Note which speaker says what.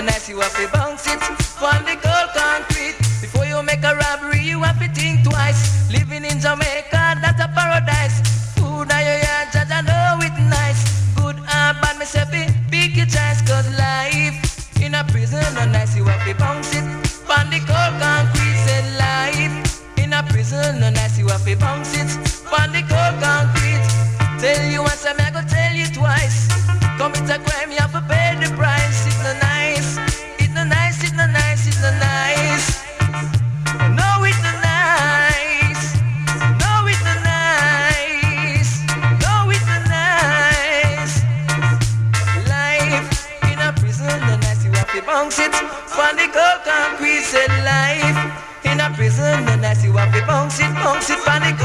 Speaker 1: nice, you have to bounce it on the cold concrete. Before you make a robbery, you have to think twice. Living in Jamaica, that's a paradise. Food on your yard, judge, I know it nice. Good or bad, me say pick your choice. Cause life in a prison, no nice, you have to bounce it on the cold concrete. Said life in a prison, no nice, you have to bounce it on the cold concrete. Tell you once, I'm gonna tell you twice. Commit a crime, you have to pay the price. It's not nice, it's not nice, it's not nice, it's not nice. No, it's not nice. No, it's not nice. No, it's not nice. Life in a prison, no nice, you have to bounce it on the cold concrete. Said life in a prison, no nice, you have to bounce it on the